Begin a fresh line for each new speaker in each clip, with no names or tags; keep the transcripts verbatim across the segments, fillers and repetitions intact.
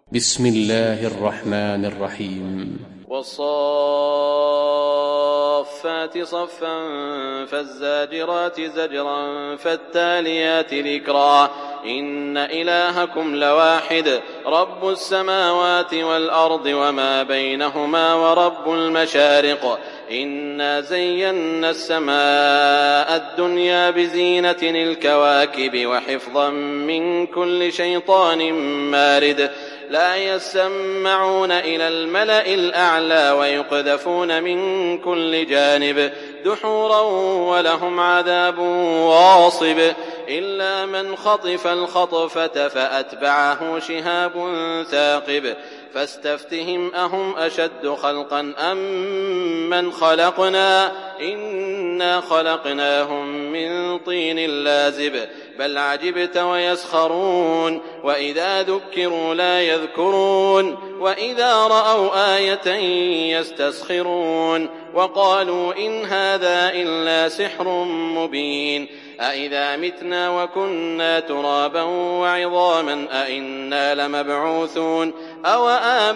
بسم الله الرحمن الرحيم
والصافات صفا فالزاجرات زجرا فالتاليات ذكرا إن إلهكم لواحد رب السماوات والأرض وما بينهما ورب المشارق إنا زينا السماء الدنيا بزينة الكواكب وحفظا من كل شيطان مارد لا يسمعون إلى الملأ الأعلى ويقذفون من كل جانب دحورا ولهم عذاب واصب إلا من خطف الخطفة فأتبعه شهاب ثاقب فاستفتهم أهم أشد خلقا أم من خلقنا إنا خلقناهم من طين لازب بل عجبت ويسخرون وإذا ذكروا لا يذكرون وإذا رأوا آية يستسخرون وقالوا إن هذا إلا سحر مبين أإذا متنا وكنا ترابا وعظاما أإنا لمبعوثون أو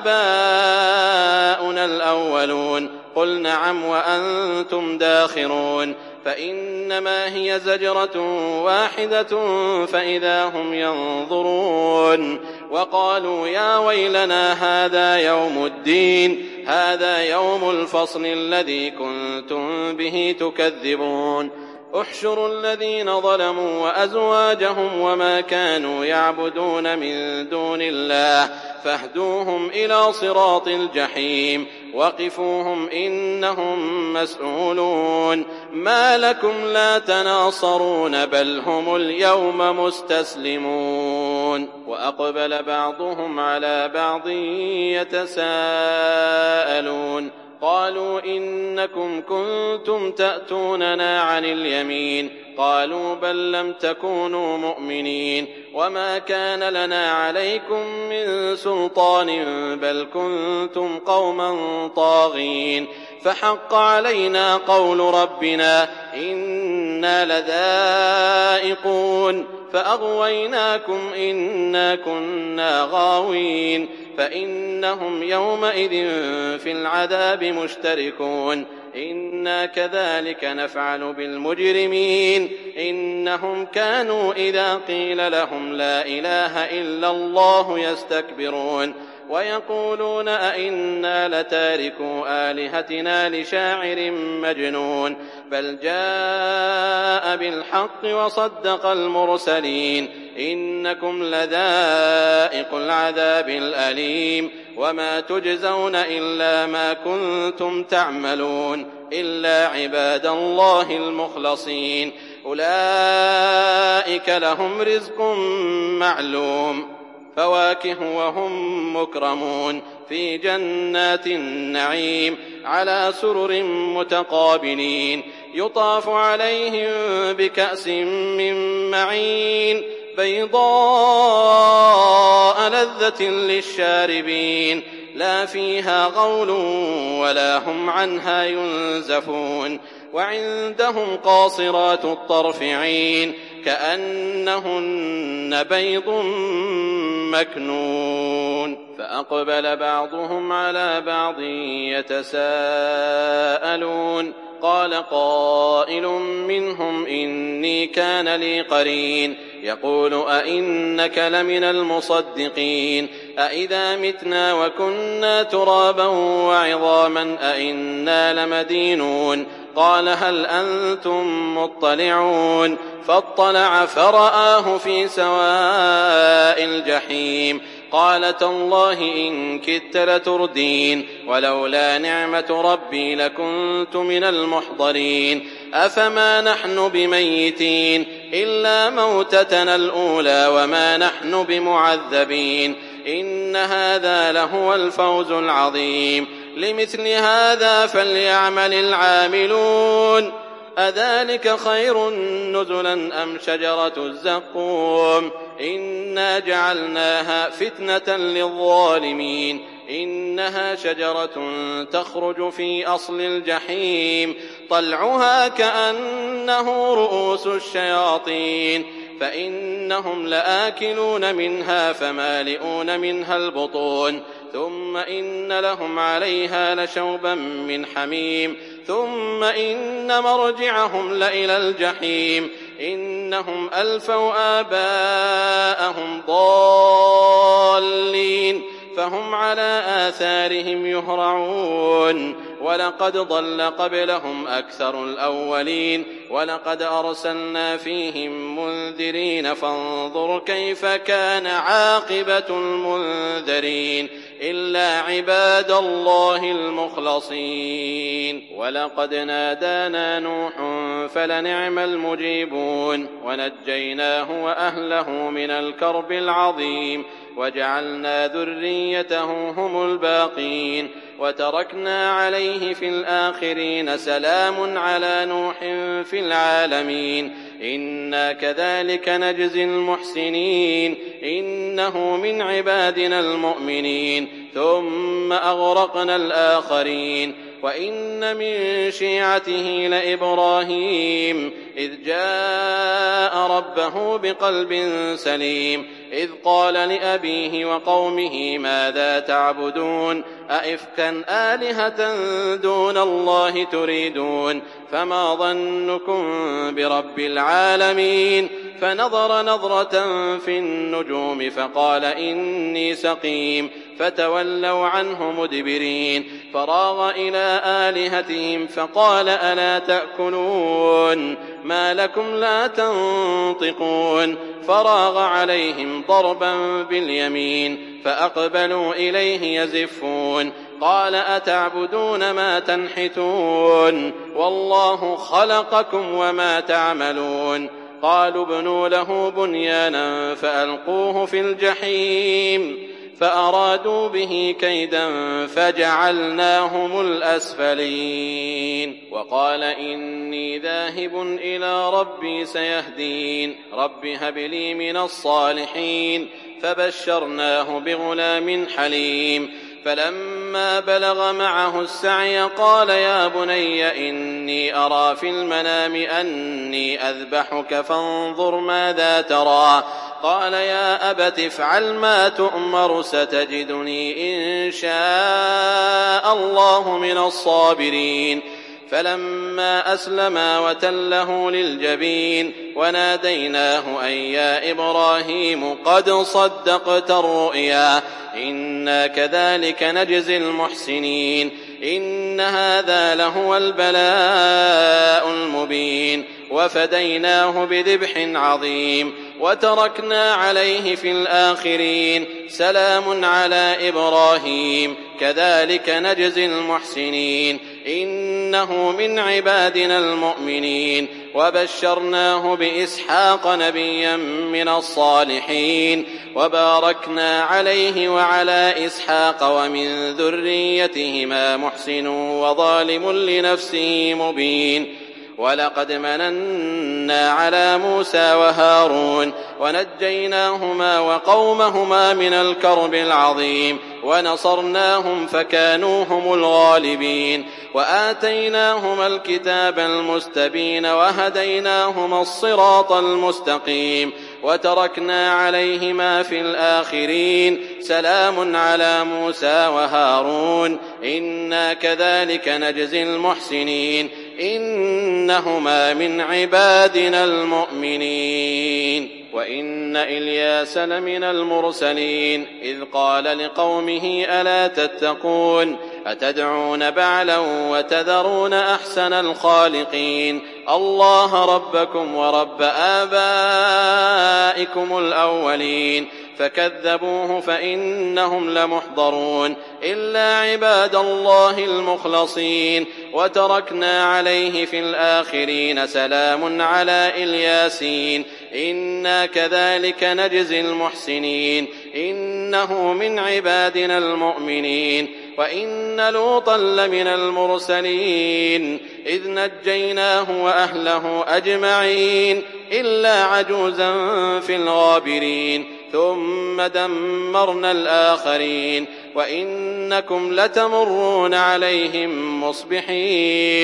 آباؤنا الأولون قل نعم وأنتم داخرون فإنما هي زجرة واحدة فإذا هم ينظرون وقالوا يا ويلنا هذا يوم الدين هذا يوم الفصل الذي كنتم به تكذبون احشروا الذين ظلموا وأزواجهم وما كانوا يعبدون من دون الله فاهدوهم إلى صراط الجحيم وقفوهم إنهم مسؤولون ما لكم لا تناصرون بل هم اليوم مستسلمون وأقبل بعضهم على بعض يتساءلون قالوا إنكم كنتم تأتوننا عن اليمين قالوا بل لم تكونوا مؤمنين وما كان لنا عليكم من سلطان بل كنتم قوما طاغين فحق علينا قول ربنا إنا لذائقون فأغويناكم إنا كنا غاوين فإنهم يومئذ في العذاب مشتركون إنا كذلك نفعل بالمجرمين إنهم كانوا إذا قيل لهم لا إله إلا الله يستكبرون ويقولون أئنا لتاركو آلهتنا لشاعر مجنون بل جاء بالحق وصدق المرسلين إنكم لذائق العذاب الأليم وما تجزون إلا ما كنتم تعملون إلا عباد الله المخلصين أولئك لهم رزق معلوم فواكه وهم مكرمون في جنات النعيم على سرر متقابلين يطاف عليهم بكأس من معين بيضاء لذة للشاربين لا فيها غول ولا هم عنها ينزفون وعندهم قاصرات الطرف عين كأنهن بيض مكنون فأقبل بعضهم على بعض يتساءلون قال قائل منهم إني كان لي قرين يقول أئنك لمن المصدقين أئذا متنا وكنا ترابا وعظاما أئنا لمدينون قال هل أنتم مطلعون فاطلع فرآه في سواء الجحيم قال تالله إن كدت لتردين ولولا نعمة ربي لكنت من المحضرين أفما نحن بميتين إلا موتتنا الأولى وما نحن بمعذبين إن هذا لهو الفوز العظيم لمثل هذا فليعمل العاملون أذلك خير نزلا أم شجرة الزقوم إنا جعلناها فتنة للظالمين إنها شجرة تخرج في أصل الجحيم طلعها كأنه رؤوس الشياطين فإنهم لآكلون منها فمالئون منها البطون ثم إن لهم عليها لشوبا من حميم ثم إن مرجعهم لإلى الجحيم إنهم ألفوا آباءهم ضالين فهم على آثارهم يهرعون ولقد ضل قبلهم أكثر الأولين ولقد أرسلنا فيهم منذرين فانظر كيف كان عاقبة المنذرين إلا عباد الله المخلصين ولقد نادانا نوح فلنعم المجيبون ونجيناه وأهله من الكرب العظيم وجعلنا ذريته هم الباقين وتركنا عليه في الآخرين سلام على نوح في العالمين إنا كذلك نجزي المحسنين إنه من عبادنا المؤمنين ثم أغرقنا الآخرين وإن من شيعته لإبراهيم إذ جاء ربه بقلب سليم إذ قال لأبيه وقومه ماذا تعبدون أئفكا آلهة دون الله تريدون فما ظنكم برب العالمين فنظر نظرة في النجوم فقال إني سقيم فتولوا عنه مدبرين فراغ إلى آلهتهم فقال ألا تأكلون ما لكم لا تنطقون فراغ عليهم ضربا باليمين فأقبلوا إليه يزفون قال أتعبدون ما تنحتون والله خلقكم وما تعملون قالوا ابنوا له بنيانا فألقوه في الجحيم فأرادوا به كيدا فجعلناهم الأسفلين وقال إني ذاهب إلى ربي سيهدين رب هب لي من الصالحين فبشرناه بغلام حليم فلما بلغ معه السعي قال يا بني إني أرى في المنام أني أذبحك فانظر ماذا ترى قال يا أبت افعل ما تؤمر ستجدني إن شاء الله من الصابرين فلما أسلما وتله للجبين وناديناه أن يا إبراهيم قد صدقت الرؤيا إنا كذلك نجزي المحسنين إن هذا لهو البلاء المبين وفديناه بذبح عظيم وتركنا عليه في الآخرين سلام على إبراهيم كذلك نجزي المحسنين إنه من عبادنا المؤمنين وبشرناه بإسحاق نبيا من الصالحين وباركنا عليه وعلى إسحاق ومن ذريتهما محسن وظالم لنفسه مبين ولقد مننا على موسى وهارون ونجيناهما وقومهما من الكرب العظيم ونصرناهم فكانوا هم الغالبين وآتيناهما الكتاب المستبين وهديناهما الصراط المستقيم وتركنا عليهما في الآخرين سلام على موسى وهارون إنا كذلك نجزي المحسنين إنهما من عبادنا المؤمنين وإن إلياس لمن المرسلين إذ قال لقومه ألا تتقون أتدعون بعلا وتذرون أحسن الخالقين الله ربكم ورب آبائكم الأولين فكذبوه فإنهم لمحضرون إلا عباد الله المخلصين وتركنا عليه في الآخرين سلام على الياسين إنا كذلك نجزي المحسنين إنه من عبادنا المؤمنين وإن لوطا لمن المرسلين إذ نجيناه وأهله أجمعين إلا عجوزا في الغابرين ثم دمرنا الآخرين وإنكم لتمرون عليهم مصبحين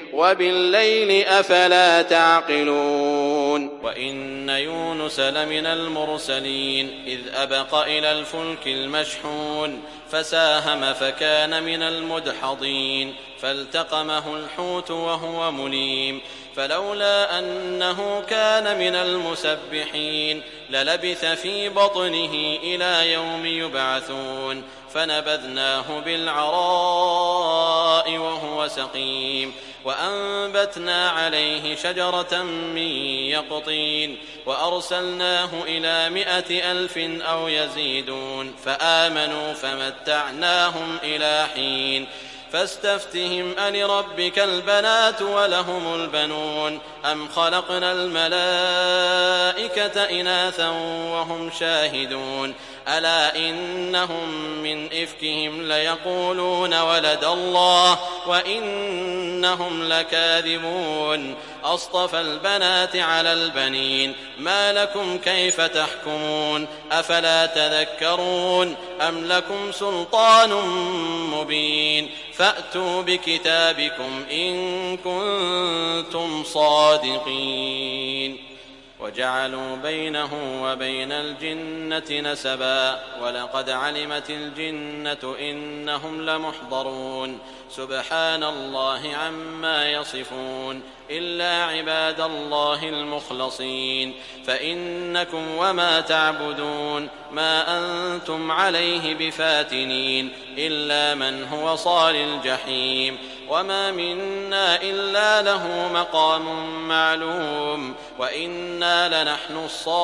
وبالليل أفلا تعقلون
وإن يونس لمن المرسلين إذ أبق إلى الفلك المشحون فساهم فكان من المدحضين فالتقمه الحوت وهو مليم فلولا أنه كان من المسبحين للبث في بطنه إلى يوم يبعثون فنبذناه بالعراء وهو سقيم وأنبتنا عليه شجرة من يقطين وأرسلناه إلى مائة ألف أو يزيدون فآمنوا فمتعناهم إلى حين فاستفتهم ألربك البنات ولهم البنون أم خلقنا الملائكة إناثا وهم شاهدون ألا إنهم من إفكهم ليقولون ولد الله وإنهم لكاذبون أصطفى البنات على البنين ما لكم كيف تحكمون أفلا تذكرون أم لكم سلطان مبين فأتوا بكتابكم إن كنتم صادقين وجعلوا بينه وبين الجنة نسبا ولقد علمت الجنة إنهم لمحضرون سبحان الله عما يصفون إلا عباد الله المخلصين فإنكم وما تعبدون ما أنتم عليه بفاتنين إلا من هو صال الجحيم وما منا إلا له مقام معلوم وإنا لنحن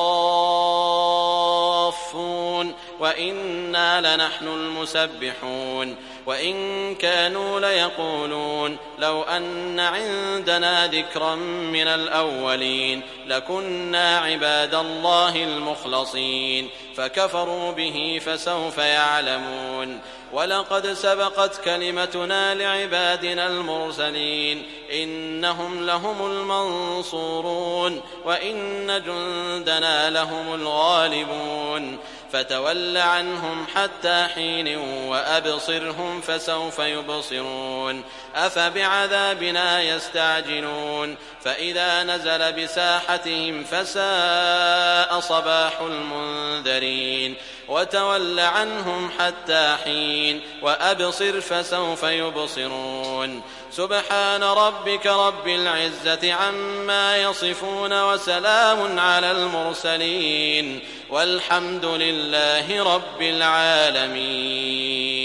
الصافون وإنا لنحن المسبحون وإن كانوا ليقولون لو أن عندنا ذكرا من الأولين لكنا عباد الله المخلصين فكفروا به فسوف يعلمون ولقد سبقت كلمتنا لعبادنا المرسلين إنهم لهم المنصورون وإن جندنا لهم الغالبون فتول عنهم حتى حين وأبصرهم فسوف يبصرون أفبعذابنا يستعجلون فإذا نزل بساحتهم فساء صباح المنذرين وتول عنهم حتى حين وأبصر فسوف يبصرون سبحان ربك رب العزة عما يصفون وسلام على المرسلين والحمد لله رب العالمين.